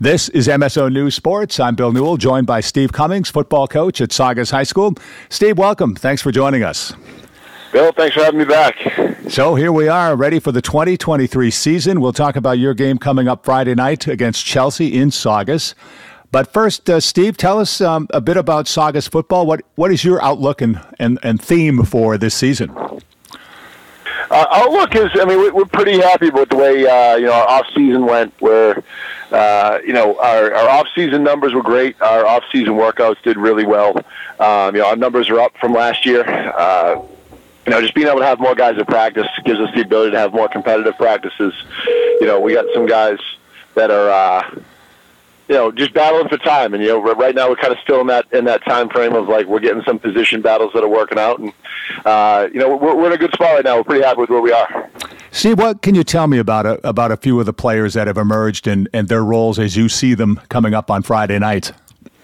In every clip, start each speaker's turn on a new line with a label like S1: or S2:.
S1: This is MSO News Sports. I'm Bill Newell, joined by Steve Cummings, football coach at Saugus High School. Steve, welcome. Thanks for joining us.
S2: Bill, thanks for having me back.
S1: So here we are, ready for the 2023 season. We'll talk about your game coming up Friday night against Chelsea in Saugus. But first, Steve, tell us a bit about Saugus football. What is your outlook and theme for this season?
S2: Outlook is, we're pretty happy with the way, our off-season went, where, our off-season numbers were great. Our off-season workouts did really well. Our numbers are up from last year. Just being able to have more guys at practice gives us the ability to have more competitive practices. We got some guys that are, just battling for time. And, right now we're kind of still in that time frame of, we're getting some position battles that are working out. And, we're in a good spot right now. We're pretty happy with where we are.
S1: Steve, what can you tell me about a few of the players that have emerged and their roles as you see them coming up on Friday night?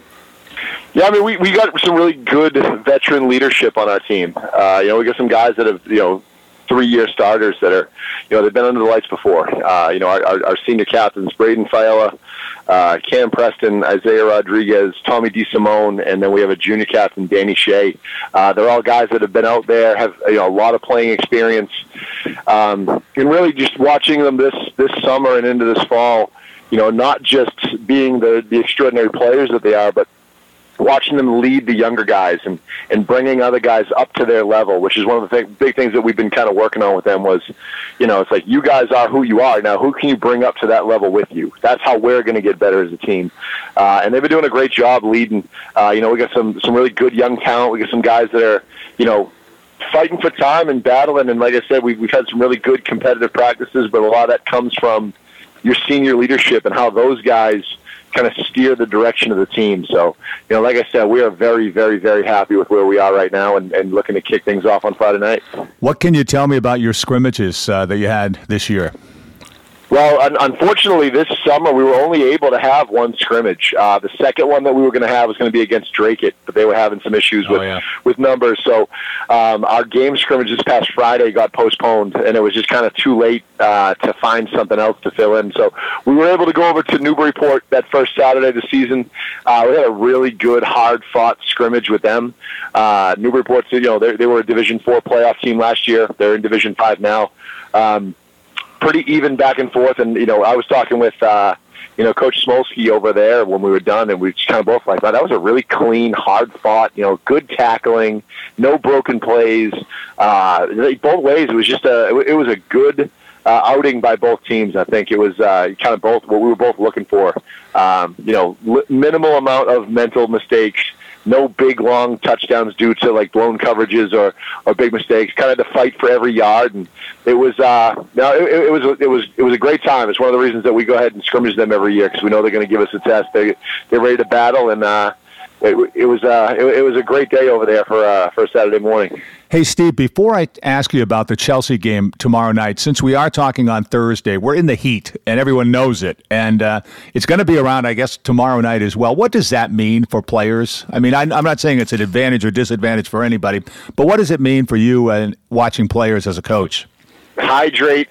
S2: Yeah, we got some really good veteran leadership on our team. We got some guys that have, 3-year starters that are, they've been under the lights before. Our senior captains, Braden Fiala, Cam Preston, Isaiah Rodriguez, Tommy DeSimone, and then we have a junior captain, Danny Shea. They're all guys that have been out there, have a lot of playing experience, and really just watching them this summer and into this fall. Not just being the extraordinary players that they are, but watching them lead the younger guys and bringing other guys up to their level, which is one of the big things that we've been kind of working on with them was, it's like you guys are who you are. Now, who can you bring up to that level with you? That's how we're going to get better as a team. And they've been doing a great job leading. We got some really good young talent. We got some guys that are, fighting for time and battling. And like I said, we've had some really good competitive practices, but a lot of that comes from your senior leadership and how those guys kind of steer the direction of the team. So, like I said, we are very, very, very happy with where we are right now and looking to kick things off on Friday night.
S1: What can you tell me about your scrimmages that you had this year?
S2: Well, unfortunately, this summer we were only able to have one scrimmage. The second one that we were going to have was going to be against Drake, but they were having some issues with numbers. So our game scrimmage this past Friday got postponed, and it was just kind of too late to find something else to fill in. So we were able to go over to Newburyport that first Saturday of the season. We had a really good, hard-fought scrimmage with them. Newburyport, they were a Division IV playoff team last year. They're in Division V now. Pretty even back and forth, and I was talking with Coach Smolsky over there when we were done, and we just kind of both like, that was a really clean, hard fought, good tackling, no broken plays. Both ways, it was just it was a good outing by both teams. I think it was kind of both what we were both looking for. Minimal amount of mental mistakes. No big, long touchdowns due to blown coverages or big mistakes. Kind of the fight for every yard, and it was it was a great time. It's one of the reasons that we go ahead and scrimmage them every year because we know they're going to give us a test. They're ready to battle, and it was a great day over there for a Saturday morning.
S1: Hey, Steve, before I ask you about the Chelsea game tomorrow night, since we are talking on Thursday, we're in the heat, and everyone knows it. And it's going to be around, I guess, tomorrow night as well. What does that mean for players? I'm not saying it's an advantage or disadvantage for anybody, but what does it mean for you and watching players as a coach?
S2: Hydrate.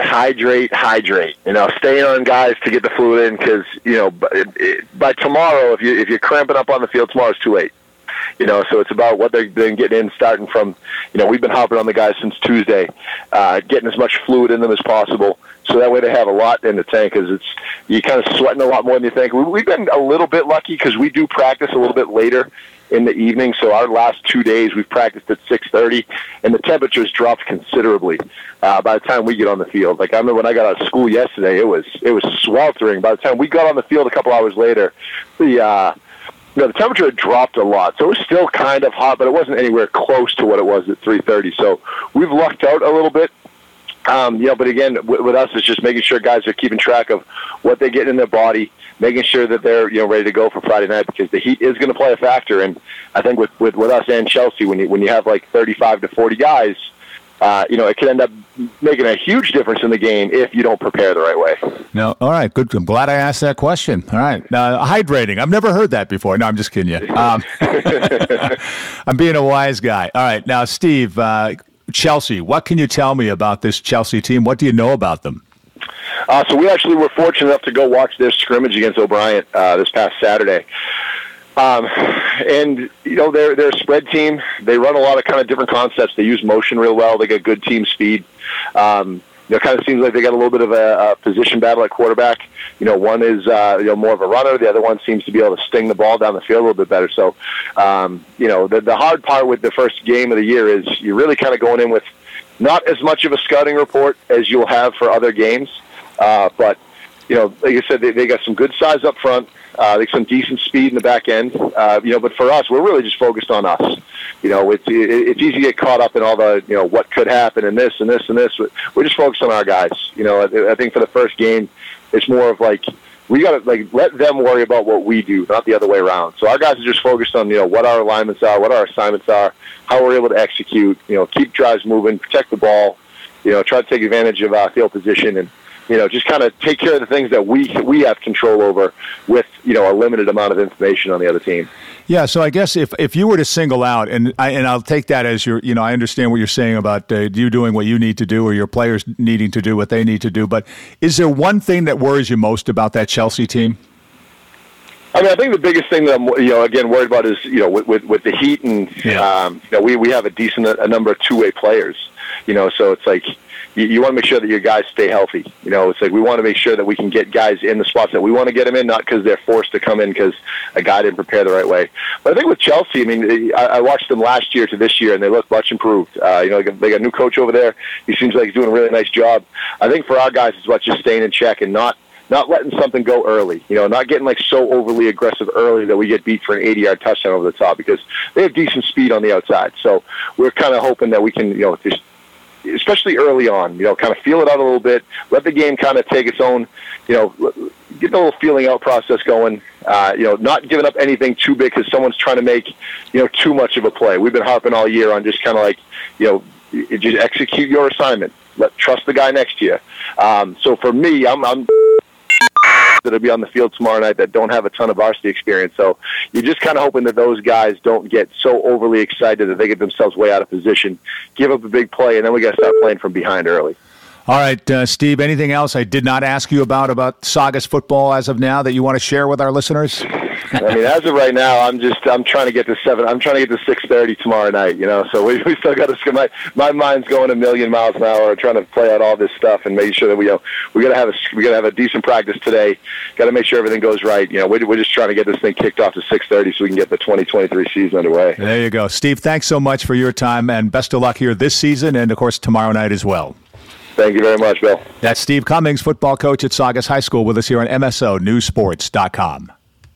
S2: Staying on guys to get the fluid in because, by tomorrow, if you're cramping up on the field tomorrow, it's too late. So it's about what they've been getting in, starting from, we've been hopping on the guys since Tuesday, getting as much fluid in them as possible. So that way they have a lot in the tank because you're kind of sweating a lot more than you think. We've been a little bit lucky because we do practice a little bit later in the evening. So our last 2 days we've practiced at 6:30 and the temperatures dropped considerably by the time we get on the field. I remember when I got out of school yesterday, it was sweltering. By the time we got on the field a couple hours later, the temperature had dropped a lot, so it was still kind of hot, but it wasn't anywhere close to what it was at 3:30. So we've lucked out a little bit. But again, with us, it's just making sure guys are keeping track of what they get in their body, making sure that they're ready to go for Friday night because the heat is going to play a factor. And I think with us and Chelsea, when you have 35 to 40 guys, it can end up making a huge difference in the game if you don't prepare the right way.
S1: No, all right, good. I'm glad I asked that question. All right, now hydrating. I've never heard that before. No, I'm just kidding you. I'm being a wise guy. All right, now Steve, Chelsea. What can you tell me about this Chelsea team? What do you know about them?
S2: So we actually were fortunate enough to go watch their scrimmage against O'Brien this past Saturday. And, they're a spread team. They run a lot of kind of different concepts. They use motion real well. They got good team speed. It kind of seems like they got a little bit of a position battle at quarterback. One is, more of a runner. The other one seems to be able to sting the ball down the field a little bit better. So, the hard part with the first game of the year is you're really kind of going in with not as much of a scouting report as you'll have for other games. But, like I said, they got some good size up front. They got some decent speed in the back end. But for us, we're really just focused on us. It's easy to get caught up in all the, what could happen and this and this and this. We're just focused on our guys. I think for the first game, it's more of like, we got to let them worry about what we do, not the other way around. So our guys are just focused on, what our alignments are, what our assignments are, how we're able to execute, keep drives moving, protect the ball, try to take advantage of field position and, just kind of take care of the things that we have control over with, a limited amount of information on the other team.
S1: Yeah, so I guess if you were to single out, and I'll take that as your, I understand what you're saying about you doing what you need to do or your players needing to do what they need to do, but is there one thing that worries you most about that Chelsea team?
S2: I think the biggest thing that I'm, again, worried about is, with the Heat and, we have a decent number of two-way players, so it's like, you want to make sure that your guys stay healthy. It's like we want to make sure that we can get guys in the spots that we want to get them in, not because they're forced to come in because a guy didn't prepare the right way. But I think with Chelsea, I watched them last year to this year, and they look much improved. They got a new coach over there. He seems like he's doing a really nice job. I think for our guys, it's about just staying in check and not letting something go early. Not getting so overly aggressive early that we get beat for an 80-yard touchdown over the top because they have decent speed on the outside. So we're kind of hoping that we can, just especially early on, kind of feel it out a little bit, let the game kind of take its own, get the little feeling out process going, not giving up anything too big because someone's trying to make, too much of a play. We've been harping all year on just kind of just execute your assignment. Trust the guy next to you. So for me, I'm that'll be on the field tomorrow night that don't have a ton of varsity experience. So you're just kind of hoping that those guys don't get so overly excited that they get themselves way out of position, give up a big play, and then we got to start playing from behind early.
S1: All right, Steve, anything else I did not ask you about Saugus football as of now that you want to share with our listeners?
S2: As of right now, I'm trying to get to 7. I'm trying to get to 6:30 tomorrow night. So we still got to. My mind's going a million miles an hour, trying to play out all this stuff and make sure that we got to have a decent practice today. Got to make sure everything goes right. We're just trying to get this thing kicked off to 6:30 so we can get the 2023 season underway.
S1: There you go, Steve. Thanks so much for your time and best of luck here this season and of course tomorrow night as well.
S2: Thank you very much, Bill.
S1: That's Steve Cummings, football coach at Saugus High School, with us here on MSO News Sports.com.